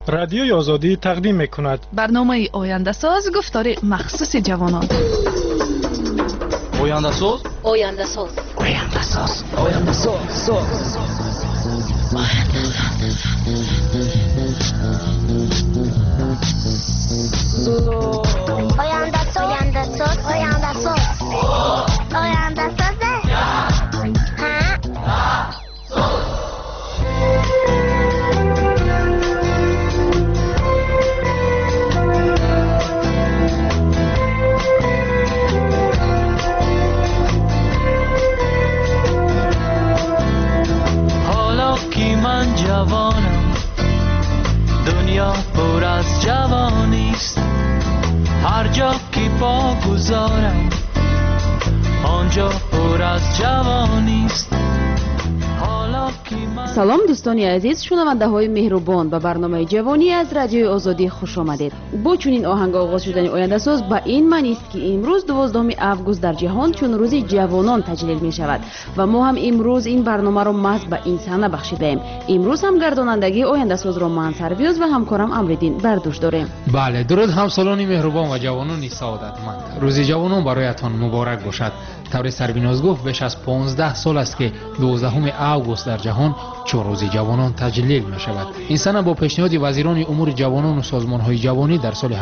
رادیوی آزادی تقدیم می‌کند. برنامه آینده ساز گفتار مخصوص جوانان. آینده ساز. آینده ساز. آینده ساز. آینده ساز. آینده ساز. آینده ساز. آینده ساز. آینده ساز. من جوانم، دنیا پر از جوانیست، هر جا که پا گذارم آنجا پر از جوانیست. سلام دوستانی عزیز، شنونده های مهربان، به برنامه جوانی از رادیوی آزادی خوش آمدید. با چنین آهنگ آغاز شدن آینده ساز به این معنی است که امروز 12 آگوست در جهان چون روز جوانان تجلیل می شود و ما هم امروز این برنامه را محض به این سنه بخشیده ایم. امروز هم گردانندگی آینده ساز را من سرویز و همکارم امردین بردوش داریم. بله، درود همسالان مهربان و جوانان سعادتمند. روز جوانان برایتان مبارک باشد. طور سربیناز گفت بیش از 15 سال است که 12 آگوست در جهان چون روز جوانان تجلیل می شود. این سنه با پیشنهاد وزیران امور جوانان و سازمان های جوانی در سال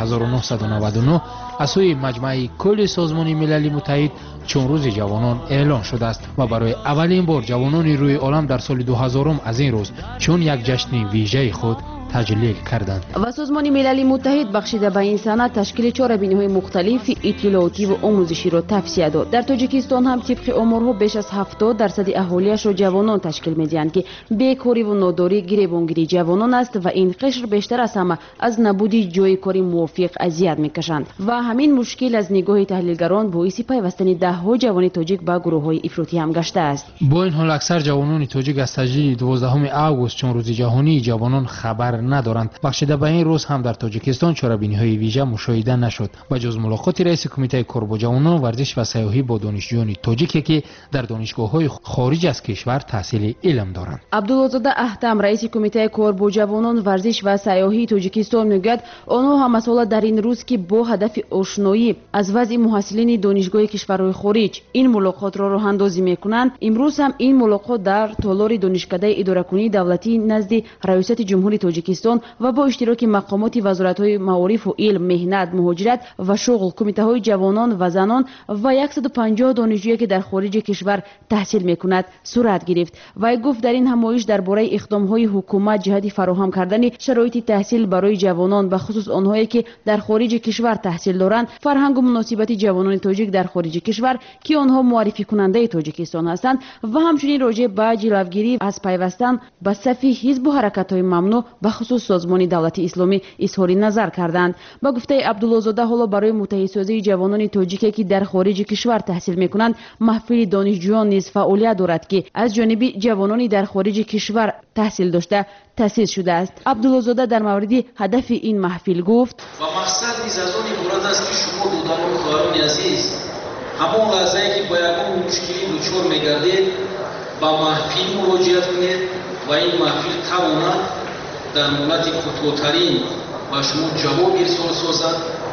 1999 از سوی مجمع کل سازمان ملل متحد چون روز جوانان اعلان شده است و برای اولین بار جوانان روی عالم در سال 2000 از این روز چون یک جشن ویژه خود تجلیل کردند. و سازمان ملل متحد بخشیده به این سنه تشکیل چهاربینی‌های مختلف اطلاعاتی و آموزشی را توصیه داد. در تاجیکستان هم طبق آمارها بیش از 70% اهالیش را جوانان تشکیل می‌دهند که بیکاری و ناداری گریبانگیری جوانان است و این قشر بیشتر از همه از نبود جای کاری موافق اذیت می‌کشند و همین مشکل از نگاه تحلیلگران باعث پیوستن ده‌ها جوان تاجیک به گروه‌های افراطی هم گشته است. با این حال اکثر جوانان تاجیک از تجلیل 12 آگوست چون روز جهانی جوانان خبر ندارند. بخشیده به این روز هم در تاجیکستان چهاربینی‌های ویژه مشاهده نشد و جز ملاقات رئیس کمیته کار با جوانان، ورزش و سیاحی با دانشجویان تاجیک که در دانشگاه‌های خارج از کشور تحصیل علم دارند. عبدالعزاده احتم رئیس کمیته کار با جوانان، ورزش و سیاحی تاجیکستان میگوید آنها هم مسئله در این روز که با هدف آشنایی از وضع محصلین دانشگاه کشورهای خارج این ملاقات را راه اندازی میکنند. امروز هم این ملاقات در تالار دانشکده اداره‌کنی دولتی نزد ریاست جمهوری تاجیکستان و با اشتراک مقامات وزارت‌های معارف و علم، مهنت، مهاجرت و شغل، کمیته‌های جوانان و زنان و 150 دانشجویی که در خارج کشور تحصیل می‌کند صورت گرفت. و گفت در این همایش درباره اقدام‌های حکومت جهت فراهم کردن شرایط تحصیل برای جوانان، به خصوص آنهایی که در خارج کشور تحصیل دارند، فرهنگ و مناسبت جوانان تاجیک در خارج کشور که آنها معرفی کننده تاجیکستان هستند و همچنین راجع به جلوگیری از پیوستن به صف حزب و حرکت‌های ممنوع به خصوص سازمان دولت اسلامی اظهار نظر کردند. با گفته عبدالعزاده حالا برای متحدسازی جوانان تاجیکی که در خارج کشور تحصیل می‌کنند محفل دانشجویان نیز فعالیت دارد که از جانب جوانانی در خارج کشور تحصیل داشته تأسیس شده است. عبدالعزاده در مورد هدف این محفل گفت و مقصد نیز از آن عبارت است که شما دودمان و خواهران عزیز همان لحظه‌ای که با یکان مشکلی دچار می‌گردید با محفل مراجعت کنید و این محفل تواند در مولت کوتاه‌ترین و شما جواب ارسال سازد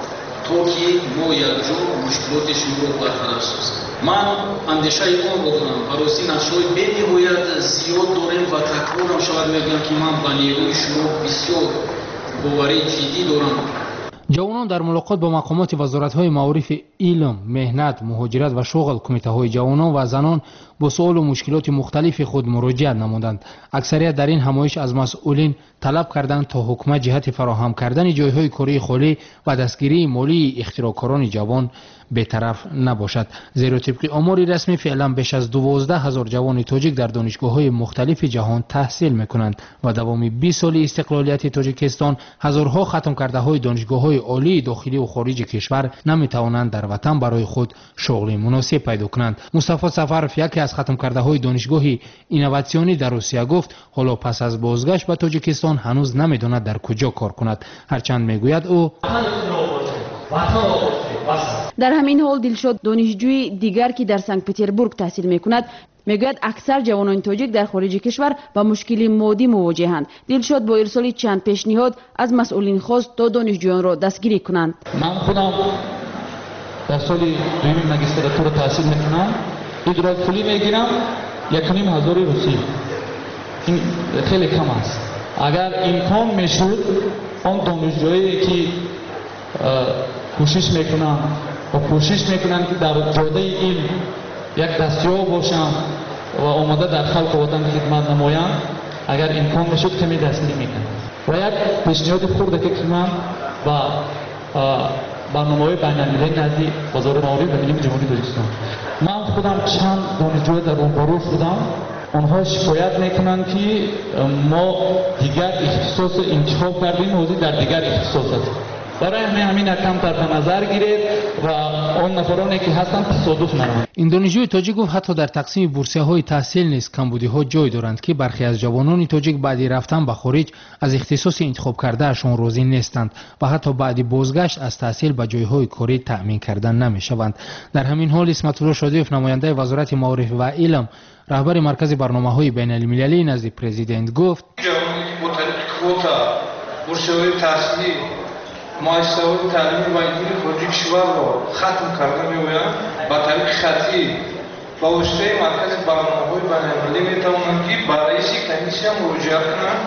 تا که ما یکجا مشکلات شما را برطرف سازیم. من اندیشه آن را دارم و راستی نقشه‌های بین‌نهایت زیاد داریم و تکرارم شاید میگم که من به نیروی شما بسیار باوری جدی دارم. جوانان در ملاقات با مقامات وزارت‌های معارف علم، مهنت، مهاجرت و شغل، کمیته‌های جوانان و زنان با سوال و مشکلات مختلف خود مراجعت نمودند. اکثریت در این همایش از مسئولین طلب کردند تا حکومت جهت فراهم کردن جایهای کاری خالی و دستگیری مالی اختراعکاران جوان بی‌طرف نباشد. زیرا طبق آمار رسمی فعلا بیش از 12,000 جوان تاجیک در دانشگاه‌های مختلف جهان تحصیل می‌کنند و دوام 20 سال استقلالیت تاجیکستان هزارها ختم کرده‌های دانشگاه‌های عالی داخلی و خارج کشور نمی‌توانند در وطن برای خود شغل مناسب پیدا کنند. مصطفی سفرف یکی از ختم کرده‌های دانشگاه اینوواسیونی در روسیه گفت حالا پس از بازگشت به تاجیکستان هنوز نمی‌داند در کجا کار کند. هرچند می‌گوید او дар ҳамин ҳол дилшод донишҷӯи дигар ки дар санкт петербург таҳсил мекунад мегӯяд аксар ҷавонони тоҷик дар хориҷи кишвар ба мушкили моддӣ мувоҷеҳанд. дилшод бо ирсоли чанд пешниҳод аз масъулин хост то донишҷӯёнро дастгирӣ кунанд. ман худам дар соли дуюми магистратура таҳсил мекунам. идроки пулӣ мегирам 1500 русӣ. ин хеле кам аст. агар имкон мешуд он донишҷӯе ки кӯшиш мекунанд ва кӯшиш мекунанд ки дар ҷодаи илм як дастёр бошанд ва омода дар халқу ватан хидмат намоянд, агар имкон мешуд каме дастгирӣ мекунанд. ва як пешниҳоди хурде ки ман ба барномаҳои байналмилалӣ назди бозори маориф ва илми ҷумҳурии Тоҷикистон. ман худам чанд донишҷӯ дар рӯбарӯ шудам. онҳо шикоят мекунанд ки мо дигар ихтисос интихоб кардем, ҳозир дар дигар ихтисос аст. барои ҳамин камтар ба назар гиред ва он нафароне ки ҳастанд тасодуф наронд. ин донишҷӯи тоҷик гуфт ҳатто дар тақсими бурсияҳои таҳсил низ камбудиҳо ҷой доранд ки бархе аз ҷавонони тоҷик баъди рафтан ба хориҷ аз ихтисоси интихоб кардаашон розӣ нестанд ва ҳатто баъди бозгашт аз таҳсил ба ҷойҳои корӣ таъмин карда намешаванд. дар ҳамин ҳол исматулло шодиев намояндаи вазорати маориф ва илм раҳбари маркази барномаҳои байналмилалӣ назди президент гуфт: ҷавоне ки бо тариқи квота бурсияҳои таҳсилӣ муассисаҳои таълими ва илмии хориҷи кишварро хатм карда меоянд, ба тариқи хатӣ ба воситаи маркази барномаҳои байналмилалӣ метавонанд ки ба раиси комиссия муроҷиат кунанд.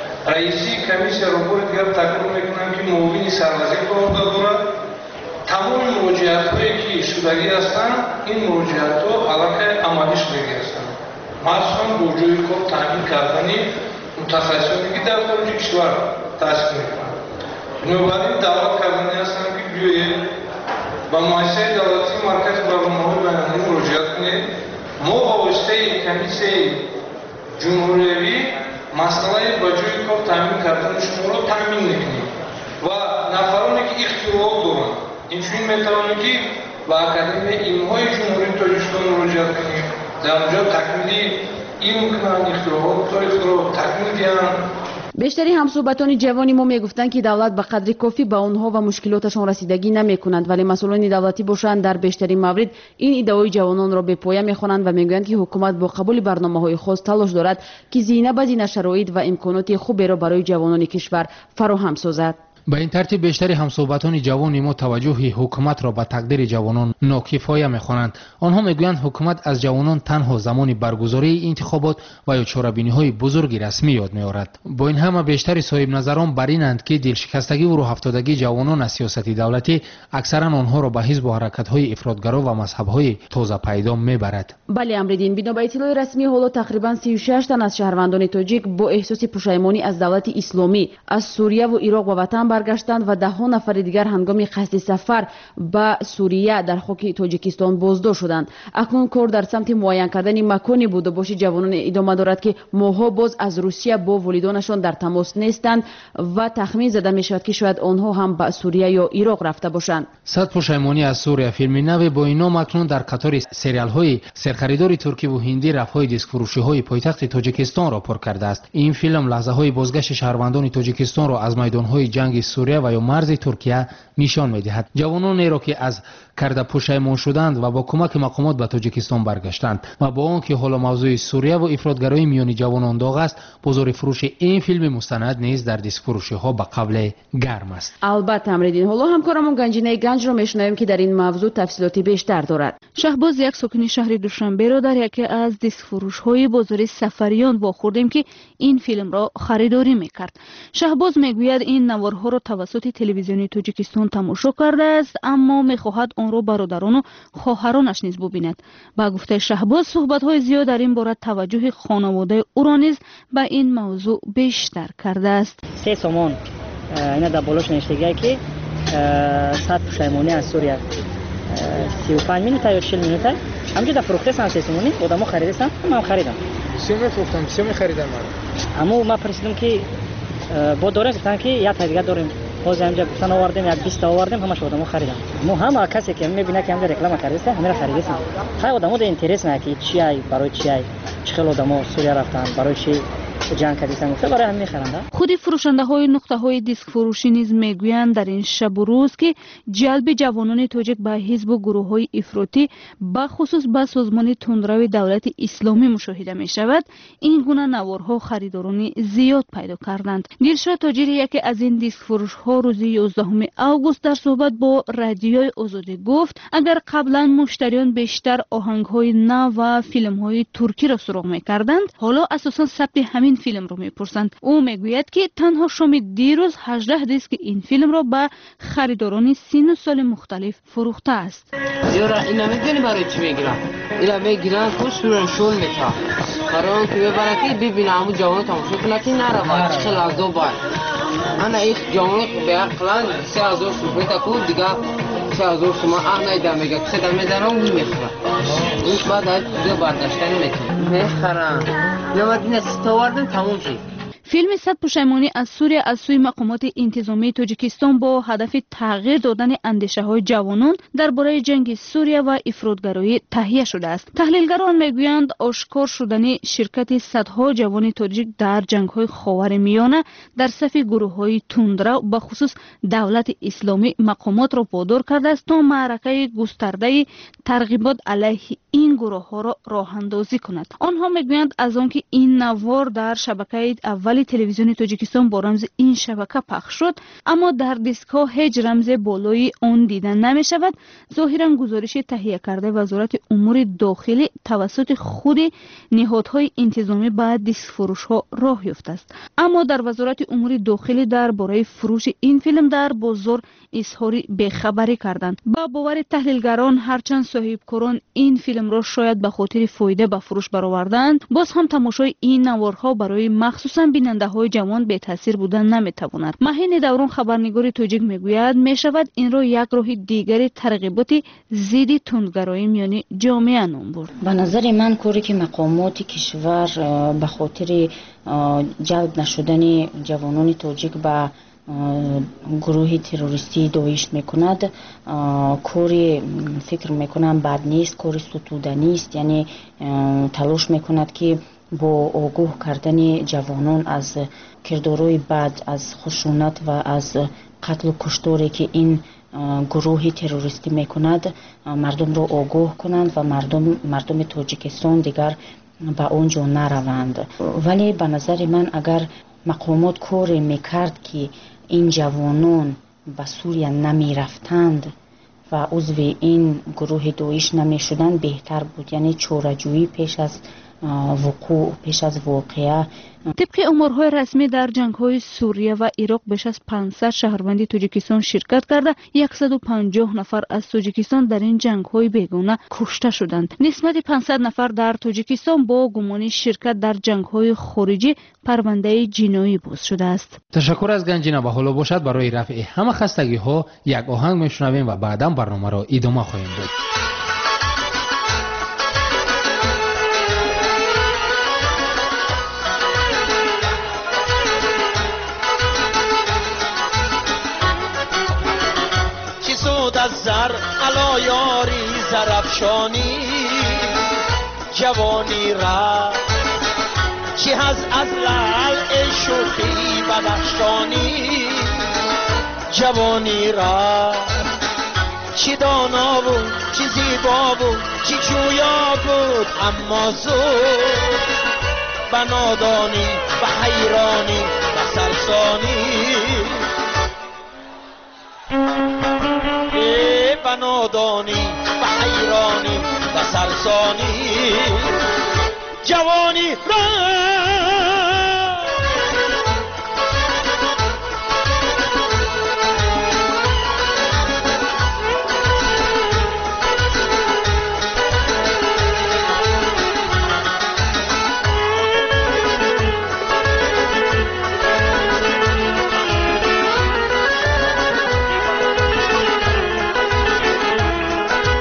раиси комиссияро бори дигар такрор мекунанд ки муовини сарвазир ба ӯҳда дорад. тамоми муроҷиатҳое ки шудагӣ ҳастанд, ин муроҷиатҳо аллакай амалӣ шудагӣ ҳастанд, махсусан бо ҷойи кор таъмин кардани мутахассисоне ки дар хориҷи кишвар таҳсил мекунанд. бинобар ин даъват кардани ҳастанд ки биёед ба муассисаи давлатӣ маркази барномаҳои байналмилалӣ муроҷиат кунед. мо ба воситаи комиссияи ҷумҳуриявӣ масъалаи ба ҷойи кор таъмин кардани шуморо таъмин мекунем ва нафароне ки ихтироот доранд, инчунин метавонем ки ба академияи илмҳои ҷумҳурии Тоҷикистон муроҷиат кунем, дар онҷо такмилӣ илм кунанд, ихтироот такмил диҳанд. бештари ҳамсӯҳбатони ҷавони мо мегуфтанд ки давлат ба қадри кофӣ ба онҳо ва мушкилоташон расидагӣ намекунанд, вале масъулони давлатӣ бошанд дар бештари маврид ин иддаои ҷавононро бепоя мехонанд ва мегӯянд ки ҳукумат бо қабули барномаҳои хос талош дорад ки зина ба зина шароит ва имконоти хуберо барои ҷавонони кишвар фароҳам созад. ба ин тартиб бештари ҳамсӯҳбатони ҷавони мо таваҷҷӯҳи ҳукуматро ба тақдири ҷавонон нокифоя мехонанд. онҳо мегӯянд ҳукумат аз ҷавонон танҳо замони баргузории интихобот ва ё чорабиниҳои бузурги расмӣ ёд меорад. бо ин ҳама бештари соҳибназарон бар инанд ки дилшикастагиву рӯҳафтодагии ҷавонон аз сиёсати давлатӣ аксаран онҳоро ба ҳизбу ҳаракатҳои ифротгаро ва мазҳабҳои тозапайдо мебарад. бале амридин, бино ба иттилои расмӣ ҳоло тақрибан 36 тан аз шаҳрвандони тоҷик бо эҳсоси пушаймонӣ аз давлати исломӣ аз сурияву ироқ ба ватан баргаштанд ва даҳҳо нафари дигар ҳангоми қасди сафар ба сурия дар хоки тоҷикистон боздошт шуданд. акнун кор дар самти муайян кардани макони будубоши ҷавононе идома дорад ки моҳҳо боз аз русия бо волидонашон дар тамос нестанд ва тахмин зада мешавад ки шояд онҳо ҳам ба сурия ё ироқ рафта бошанд. сад пушаймонӣ аз сурия филми нави бо ин ном акнун дар қатори сериалҳои серхаридори туркиву ҳиндӣ рафҳои дискфурӯшиҳои пойтахти тоҷикистонро пур кардааст. ин филм лаҳзаҳои бозгашти шаҳрвандони тоҷикистонро аз майдонҳои ҷанги сурия ва ё марзи туркия нишон медиҳад. ҷавононеро ки аз карда пушаймон шуданд ва бо кӯмаки мақомот ба тоҷикистон баргаштанд ва бо он ки ҳоло мавзӯи сурияву ифротгарои миёни ҷавонон доғ аст, бозори фурӯши ин филми мустанад низ дар дискфурӯшиҳо ба қавле гарм аст. албатта амридин, ҳоло ҳамкорамон ганҷинаи ганҷро мешунавем ки дар ин мавзӯъ тафсилоти бештар дорад. шаҳбоз як сокини шаҳри душанберо дар яке аз дискфурӯшҳои бозори сафариён вохӯрдем ки ин филмро харидорӣ мекард. шаҳбоз мегӯяд ин наворҳоро тавассути телевизиони тоҷикистон тамошо кардааст, аммо мехоҳад онро бародарону хоҳаронаш низ бубинад. ба гуфтаи шаҳбоз суҳбатҳои зиёд дар ин бора таваҷҷӯҳи хонаводаи ӯро низ ба ин мавзӯъ бештар кардааст. 3 сомон ина дар болош навиштагие ки 100 пушаймонӣ аз сурия 35 минута ё 40 минута ҳамҷуда фурӯхтасам 3 сомонӣ одамо харидастам, ман харидам. Бисёр мефурӯхтам, бисёр мехаридам. аммо ман прасидам ки бо дорем, гуфтан ки як та дигар дорем. ҳозир ҳамҷа гуфтан овардем, як 20 та овардем, ҳамаш одамо харидам. мо ҳама касе ки мебинад ки ҳамҷа реклама кардаста, ҳамеро харидастам. хай одамо да интересна ки чӣ ай, барои чӣ ай, чӣ хел одамо сурия рафтанд, барои чӣ جنگ کردیسن گفته برای همین میخرند. خود فروشنده‌های نقطه‌های دیسک فروشی نیز میگویند در این شب و روز که جلب جوانان تاجیک به حزب و گروه‌های افراطی به خصوص به سازمان تندرو دولت اسلامی مشاهده می‌شود، این گونه نوارها خریداران زیاد پیدا کردند. دلشاد تاجری یکی از این دیسک فروش‌ها روز 11 اوگوست در صحبت با رادیوی آزادی گفت اگر قبلا مشتریان بیشتر آهنگ‌های نو و فیلم‌های ترکی را سراغ می‌کردند، حالا اساساً ثبت همین فیلم را می‌پرسند. او میگوید که تنها شام دیروز 18 دیسک این فیلم را به خریداران سن و سال مختلف فروخته است. زیرا اینا می‌دونی برای چی می‌گیرن؟ اینا می‌گیرن که سورنشون می‌کنه. برای که ببره که ببینه همون جوان تماشا کنه که نره چه لحظه باید. انا این جوان به عقلان 3000 سوپر تا دیگه 3000 شما آنایدا میگه چه دمیدارم می‌خوره. این بعد دیگه برداشتن می‌خرن. نمادین استواردن تموم شد. فیلم صد پشیمانی از سوریه از سوی مقامات انتظامی تاجیکستان با هدف تغییر دادن اندیشه‌های جوانان درباره جنگ سوریه و افراطگرایی تهیه شده است. تحلیلگران میگویند آشکار شدن شرکت صدها جوان تاجیک در جنگ‌های خاورمیانه در صف گروه‌های تندرو به خصوص دولت اسلامی مقامات را وادار کرده است تا معرکه گسترده ترغیبات علیه این گروه‌ها را راه‌اندازی کند. آنها میگویند از آنکه این نوار در شبکه اول تلویزیون تاجیکستان با رمز این شبکه پخش شد، اما در دیسک‌ها هیچ رمز بالای آن دیدن نمی شود. ظاهراً گزارش تهیه کرده وزارت امور داخلی توسط خود نهادهای انتظامی به دیسک فروش‌ها راه یافته است. اما در وزارت امور داخلی درباره فروش این فیلم در بازار اظهار بی‌خبری کردند. با باور تحلیلگران هرچند صاحبکاران این فیلم را شاید به خاطر فایده به فروش برآوردند، باز هم تماشای این نوارها برای مخصوصاً بیننده‌های جوان به تاثیر بودن نمی‌تواند. ماهین دوران خبرنگار تاجیک میگوید میشود این را یک راه دیگر ترغیبات ضد تندگرایی میان جامعه نام برد. به نظر من کاری که مقامات کشور به خاطر جلب نشدن جوانان تاجیک به گروه تروریستی داعش میکند، کاری فکر میکنم بد نیست، کاری ستودنی است. یعنی تلاش میکند که با آگاه کردن جوانان از کردارهای بد، از خشونت و از قتل و کشتاری که این گروه تروریستی میکند مردم را آگاه کنند و مردم تاجیکستان دیگر به اونجا نروند. ولی به نظر من اگر مقامات کاری میکرد که این جوانان به سوریه نمی رفتند و عضو این گروه داعش نمی شدند بهتر بود. یعنی چاره‌جویی پیش از وقوع، پیش از واقعه. طبق آمارهای رسمی در جنگ‌های سوریه و عراق بیش از 500 شهروند تاجیکستان شرکت کرده 150 نفر از تاجیکستان در این جنگ‌های بیگانه کشته شدند. نسبت 500 نفر در تاجیکستان با گمان شرکت در جنگ‌های خارجی پرونده جنایی باز شده است. تشکر از گنجینه. و حالا باشد برای رفع همه خستگی‌ها یک آهنگ میشنویم و بعداً برنامه را ادامه خواهیم داد. از زر علا یاری زرفشانی جوانی را چی از لعل شوخی بدخشانی جوانی را چی دانا بود چی زیبا بود چی جویا بود اما زود به نادانی به حیرانی به سرسانی به نادانی به حیرانی به سرسانی جوانی را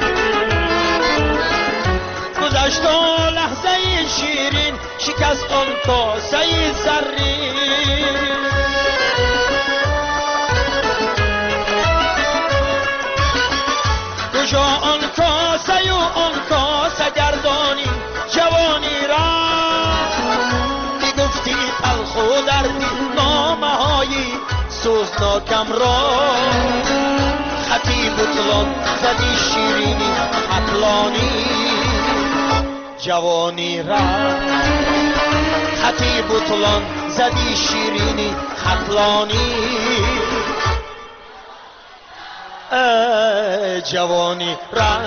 شکست آن سوزناکم را خطی بطلان زدی شیرینی عقلانی جوانی را خطی بطلان زدی شیرینی عقلانی جوانی را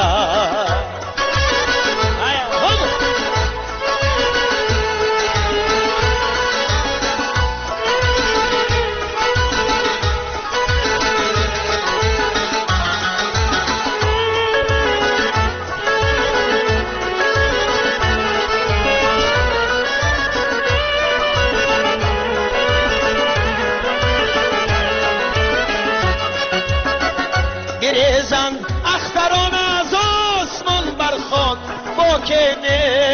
گریزن اختران از آسمان برخواد با کنه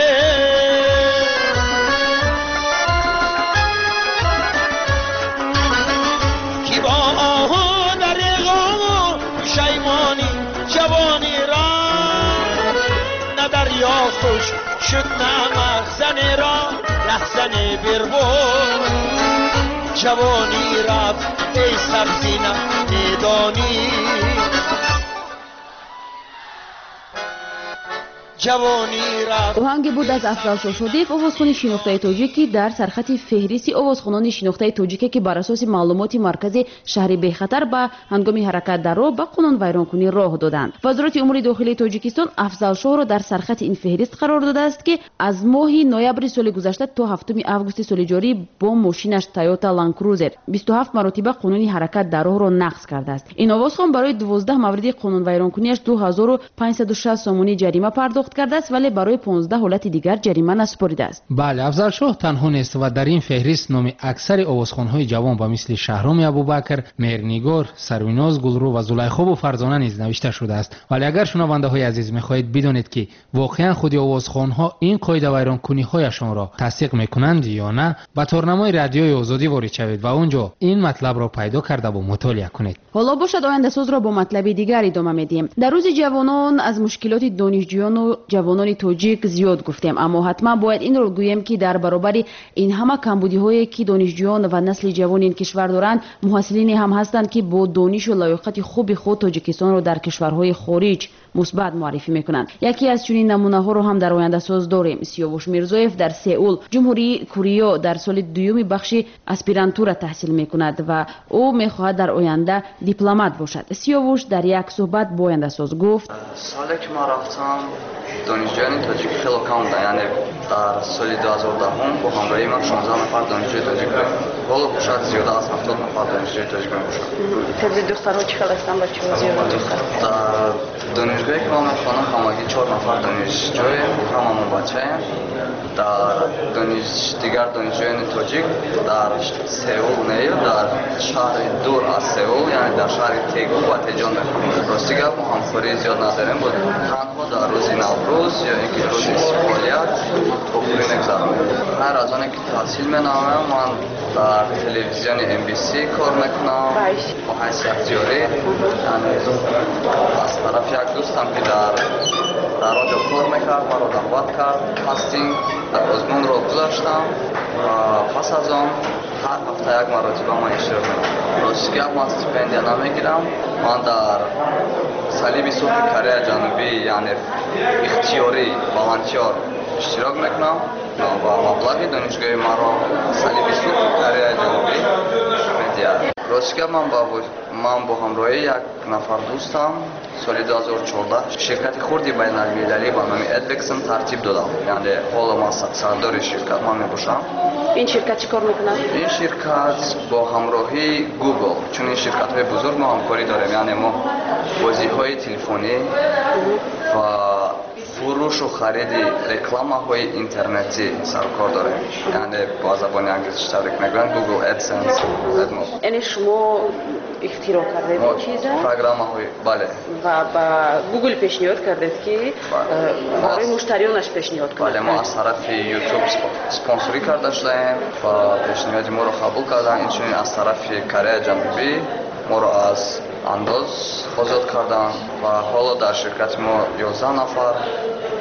کی با آها در اقام و پشیمانی جوانی را نه دریا خوش شد نه مخزن را رهزن بربود جوانی رفت ای سبزینم میدانی آهنگی بود از افضل شودیف آوازخوان شناخته تاجیکی در سرخط فهرست آوازخوانان شناخته تاجیکی که بر اساس معلومات مرکزی شهر بخطر به هنگام حرکت در راه به قانون ویرانکنی راه دادند. وزارت امور داخلی تاجیکستان افضل شاه را در سرخط این فهرست قرار داده است که از ماه نوامبر سال گذشته تا 7 آگوست سال جاری با ماشینش تویوتا لند کروزر 27 مرتبه قانون حرکت در راه را نقض کرده است. این آوازخوان برای 12 مورد قانون ویرانکنیش 2560 سومانی جریمه پرداخت کرده است ولی برای 15 حالت دیگر جریمه نسپرده است. بله، افضل شاه تنها نیست و در این فهرست نام اکثر آوازخوان‌های جوان با مثل شهرام ابوبکر، مهرنگار، سرویناز گلرو و زلیخا و فرزانه نیز نوشته شده است. ولی اگر شنونده‌های عزیز می‌خواهید بدانید که واقعا خود آوازخوان‌ها این قاعده ویرانکنی‌هایشان را تصدیق می‌کنند یا نه، به تارنمای رادیوی آزادی وارد شوید و اونجا این مطلب را پیدا کرده و مطالعه کنید. حالا باشد آینده ساز را با مطلب دیگر ادامه میدیم. در روز جوانان از مشکلات دانشجویان و جوانان تاجیک زیاد گفتیم، اما حتما باید این را گویم که در برابر این همه کمبودی‌هایی که دانشجویان و نسل جوان این کشور دارند، محصلین هم هستند که با دانش و لیاقت خوب خود تاجیکستان را در کشورهای خارج مثبت معرفی میکنند. یکی از چنین نمونه‌ها را هم در آینده ساز داریم. سیاوش میرزایف در سئول جمهوری کره در سال دوم بخش اسپیرانتورا تحصیل میکند و او میخواهد در آینده دیپلمات باشد. سیاوش در یک صحبت با آینده ساز گفت: سالی که ما رفتم دانشجویان تاجیک خیلی کم بودند، یعنی در سال 2010 با همراهی من 16 نفر دانشجوی تاجیک بودیم. حالا باشد زیاده از 70 نفر دانشجوی تاجیک باشد. تعداد دخترها چقدر هستند؟ بچه‌ها زیاد دختر؟ در دانشگاهی که ما میخوانم همگی 4 نفر دانشجوی، هممون بچه‌ایم. در دیگر دانشجویان تاجیک در سئول نیل در شهر دور از سئول، یعنی در شهر تگو و تهجان میخوانم. راستی گپ ما همخوری زیاد نداریم، بود تنها در روز نوروز یا اینکه روز فعالیت توفیری نگذرانیم. هر از آنه که تحصیل می‌نامم من در تلویزیون MBC کار میکنم با حیث اختیاری، یعنی از طرف یک دوستم که در آنجا کار میکرد مرا دعوت کرد، کاستینگ در آزمون را گذاشتم و پس از آن هر هفته یک مرتبه ما اشتراک میکنم. راستی گپ من استیپندیا نمیگیرم، من در صلیب صبح کره جنوبی یعنی اختیاری والنتیر اشتراک میکنم و مبلغ دانشگاه مرا صلیب صبح کره جنوبی میدهد. راستی من با همراهی یک نفر دوستم سال 2014 شرکت خردی بین المللی با نام ادلکسن ترتیب دادم، یعنی حالا من سردار شرکت من میباشم. این شرکت چیکار میکنه؟ این شرکت با همراهی گوگل، چون این شرکت های بزرگ ما همکاری داریم، یعنی ما بازی های تلفنی و فروش و خرید رکلامه های اینترنتی سرکار داریم، یعنی با زبان انگلیسی تبریک میگن گوگل ادسنس. یعنی شما اختراع کردید این چیزا؟ پروگرام های بله. و با گوگل پیشنهاد کردید که برای مشتریانش پیشنهاد کنید. بله، ما از طرف یوتیوب اسپانسری کرده شدیم و پیشنهاد ما رو قبول کردن. اینچنین از طرف کره جنوبی ما رو از انداز آزاد کردن و حالا در شرکت ما 11 نفر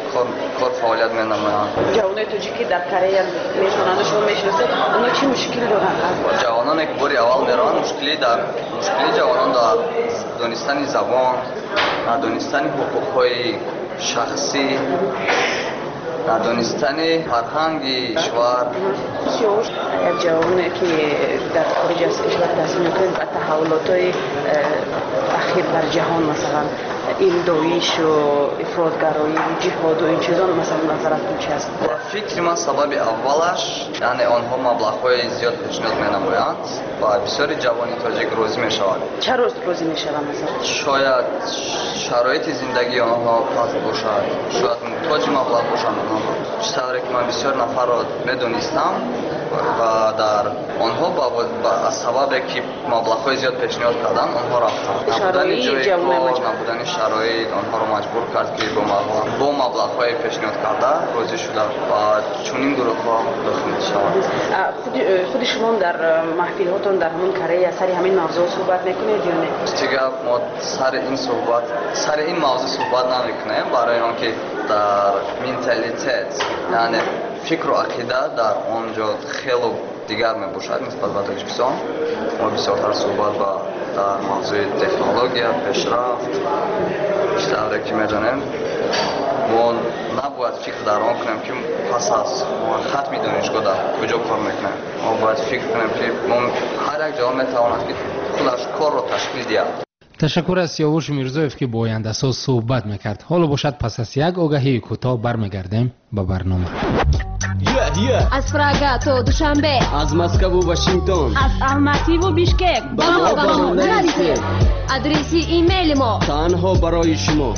کار فعالیت می‌نمایند. جوانای تاجیکی در کره میشونند شما میشناسید اونا چه مشکلی دارن؟ جوانانی که باری اول میرن مشکلی جوانان در دانستن زبان، دانستن حقوق‌های شخصی، دانستن فرهنگ کشور. اگر جوانی که در خارج از کشور تحصیل می‌کنند و تحولات‌های اخیر در جهان مثلا این داعش و افراطگرایی و جهاد و این چیزا مثلا نظرتون چی است؟ فکر من سبب اولش یعنی آنها مبلغ‌های زیاد پیشنهاد می‌نمایند و بسیاری جوانی تاجیک روزی می‌شوند. چرا روزی می‌شوند مثلا؟ شاید شرایط زندگی آنها فضل باشد، شاید محتاج مبلغ باشند آنها. چطوری که من بسیار نفر را می‌دانستم و در آنها با سبب که مبلغ‌های زیاد پیشنهاد کردند آنها رفتند. نبودن جای کار، نبودن شرایط آنها را مجبور کرد که با مبلغ‌های پیشنهاد کرده روزی شده و چنین گروه‌ها داخل شوند. خود شما در محفل‌هاتون در همون کره سر همین موضوع صحبت می‌کنید یا نه؟ دیگه ما سر این موضوع صحبت نمی‌کنیم برای آنکه در منتالیته یعنی فکر و عقیده در آنجا خیلی دیگر میباشد نسبت به تاجیکستان. ما بسیارتر صحبت در موضوع تکنولوژی پیشرفت بیشتر که می‌دانیم ما نباید فکر در آن کنیم که پس از ختم دانشگاه در کجا کار میکنیم. ما باید فکر کنیم که ما هر یک جا میتواند که خودش کار رو تشکیل دهد. تشکر از سیاوش میرزایف که با آینده‌ساز صحبت میکرد. حالا باشد پس از یک آگهی کوتاه برمیگردیم به برنامه. از پراگ تا دوشنبه، از مسکو و واشنگتن، از الماتی و بیشکک با ما نرسید. آدرس ایمیل ما تنها برای شما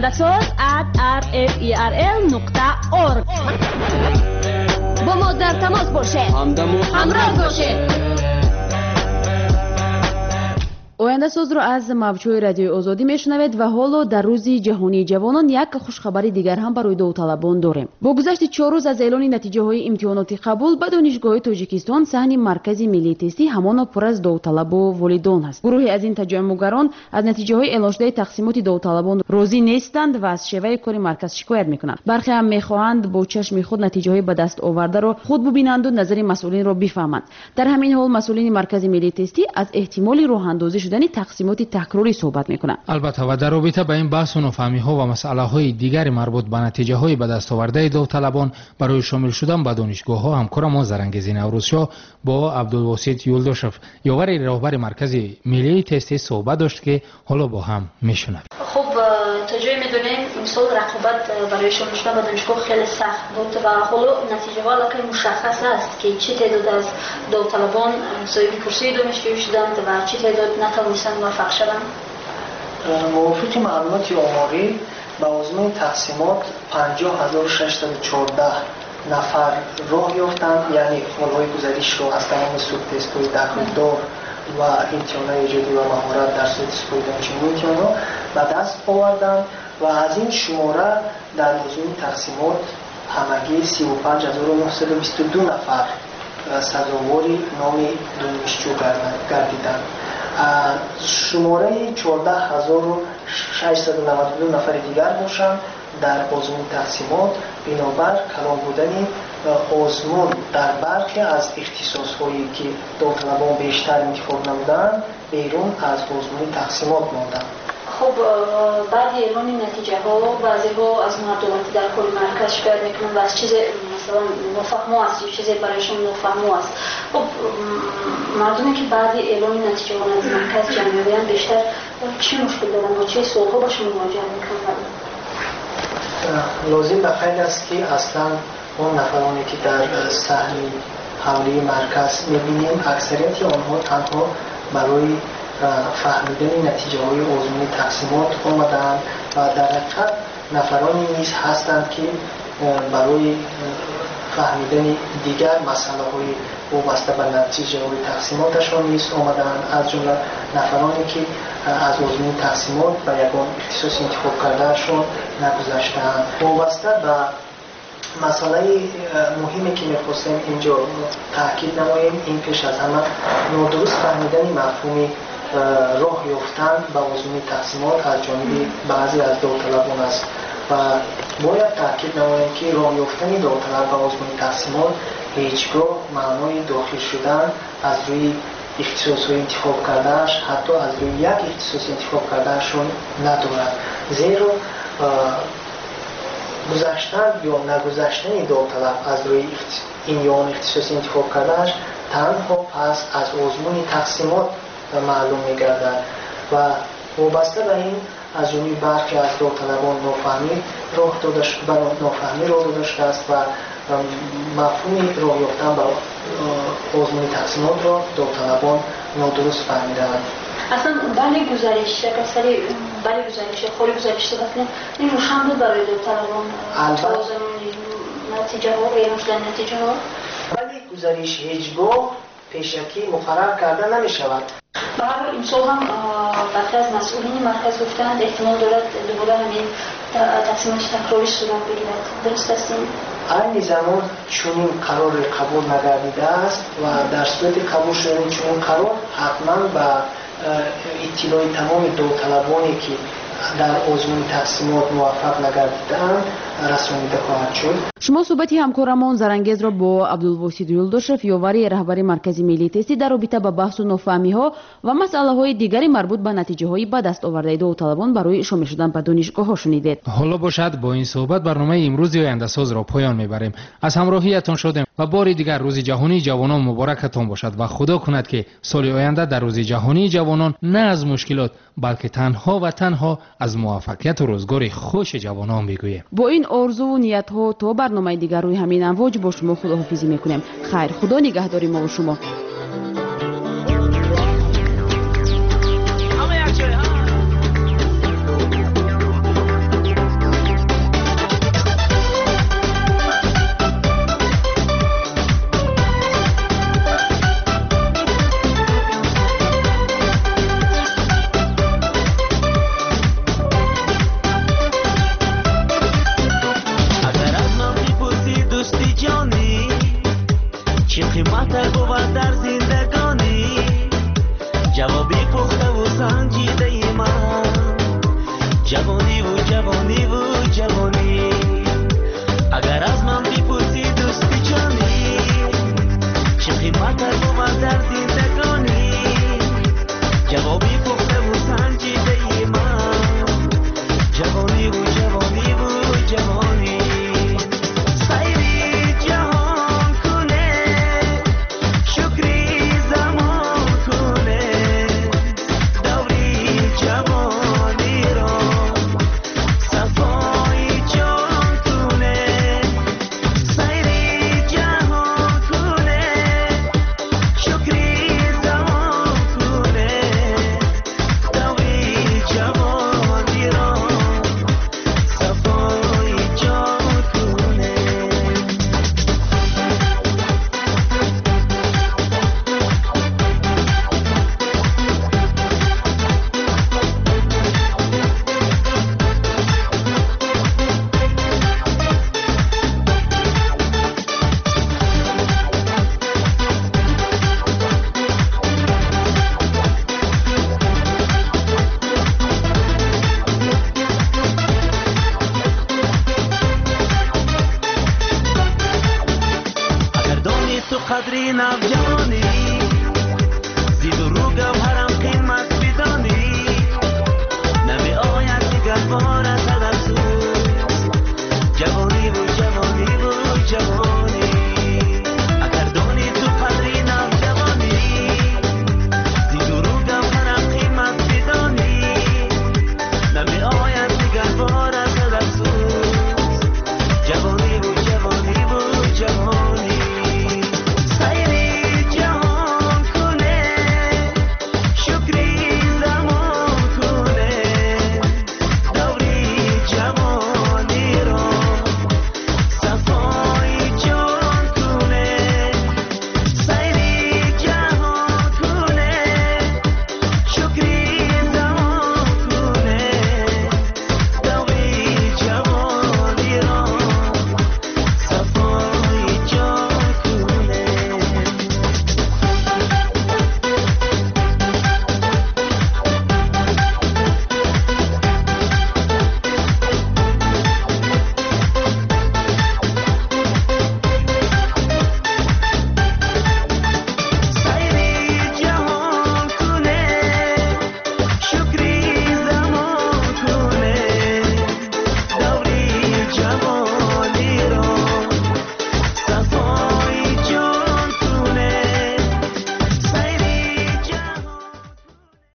oyandasaz@rferl.org. با ما در تماس باشید، همراه باشید. آینده ساز رو از موجهای رادیوی آزادی میشنوید و حالا در روز جهانی جوانان یک خوشخبری دیگر هم برای داوطلبان داریم. با گذشت 4 روز از اعلان نتیجه های امتحانات قبول به دانشگاه تاجیکستان، صحن مرکز ملی تستی همان پر از داوطلب و والدان است. گروهی از این تجمعگران از نتیجه های اعلان شده تقسیمات داوطلبان راضی نیستند و از شیوه کار مرکز شکایت میکنند. برخی هم میخواهند با چشم خود نتیجه های به دست آورده را خود ببینند و نظر مسئولین را بفهمند. در همین حال مسئولین مرکز ملی تستی از احتمال راه اندازی شدن تقسیمات تکراری صحبت میکنند. البته و در رابطه با این بحث و نفهمی ها و مسئله های دیگر مربوط به نتیجه های به دست آورده داوطلبان برای شامل شدن به دانشگاه ها همکار ما زرنگزی نوروزشاه با عبدالواسط یولداشف یاور راهبر مرکز ملی تستی صحبت داشت که حالا با هم میشنویم. خب تا جایی میدونیم این سال رقابت برای شامل شدن به دانشگاه خیلی سخت بود و حالا نتیجه ها که مشخص است که چه تعداد از داوطلبان صاحب کرسی دانشگاهی شدند و چه تعداد نتوانستند موفق شوند. موافق معلومات آماری به آزمون تقسیمات 50614 نفر راه یافتند، یعنی حالهای گزارش رو از تمام سوق تست‌های داخل‌دار و امتحانات ایجادی و مهارت در صورت استفاده دانشجویان امتحانات به دست آوردند و از این شماره در آزمون تقسیمات همگی 35922 نفر سزاواری نام دانشجو گردیدند. شماره 14692 نفر دیگر باشند در آزمون تقسیمات بنابر کلان بودن آزمون در برخی از اختصاص‌هایی که داوطلبان بیشتر انتخاب نمودند بیرون از آزمون تقسیمات ماندند. خب بعد اعلان نتیجه ها بعضی ها از مردماتی در کل مرکز شکایت میکنن و از چیز مثلا نفهمو است یا چیزی برایشون نفهمو است. خب مردمی که بعد اعلان نتیجه ها از مرکز جمع می‌آیند بیشتر چه مشکل دارن و چه سوال‌ها باشون مواجه میکنن؟ لازم به قید است که اصلا اون نفرانی که در صحن حمله مرکز می‌بینیم اکثریت آنها تنها برای فهمیدن نتیجه های آزمون تقسیمات آمدند و در حقیقت نفرانی نیز هستند که برای فهمیدن دیگر مسئله های وابسته به نتیجه های تقسیماتشان نیز آمدند، از جمله نفرانی که از آزمون تقسیمات به یگان اختصاص انتخاب کردهشان نگذشتند. وابسته به مسئله مهمی که می‌خواستیم اینجا تاکید نماییم این پیش از همه نادرست فهمیدن مفهوم راه یافتن به آزمون تقسیمات از جانب بعضی از داوطلبان است و باید تاکید نماییم که راه یافتن داوطلب به آزمون تقسیمات هیچگاه معنای داخل شدن از روی اختصاص‌های انتخاب کردهش حتی از روی یک اختصاص انتخاب کردهشون ندارد، زیرا گذشتن یا نگذشتن داوطلب از روی این یا اون اختصاص انتخاب کردهش تنها پس از آزمون تقسیمات معلوم می‌گردد و وابسته به این از جمله برخی از داوطلبان نافهمی راه داده شده است و مفهوم راه یافتن به آزمون تقسیمات را داوطلبان نادرست فهمیده‌اند. اصلا برای گزارش کسری برای گزارش خوری گزارش دادن این روشن بود برای داوطلبان توازن نتیجه ها و اعلام شدن نتیجه ها، ولی گزارش هیچگاه پیشکی مقرر کرده نمی شود. به هر حال امسال هم برخی از مسئولین مرکز گفتند احتمال دارد دوباره همین تقسیمات تکراری صورت بگیرد، درست است این؟ این زمان چنین قرار قبول نگردیده است و در صورت قبول شدن چنین قرار حتما به اطلاع تمام داوطلبانی که در آزمون تقسیمات موفق نگردیدند رسانیده خواهد شد. شما صحبتی همکارمان زرانگیز را با عبدالواسیع یلداشев یاوری رهبری مرکزی ملی تستی در رابطه با بحث و نافهمی‌ها و مسئله‌های دیگری مربوط به نتیجه‌های به دست آورده داوطلبان برای شامل شدن به دانشگاه‌ها شنیدید. حالا باشد با این صحبت برنامه امروز آینده ساز را پایان می‌بریم. از همراهیتان شدیم و بار دیگر روز جهانی جوانان مبارکتان باشد و خدا کند که سال آینده در روز جهانی جوانان نه از مشکلات بلکه تنها و تنها از موفقیت و روزگار خوش جوانان بگوییم. با این آرزو و نیت‌ها تا برنامه دیگر روی همین امواج با شما خداحافظی می‌کنیم. خیر، خدا نگهداری ما و شما. جوانی و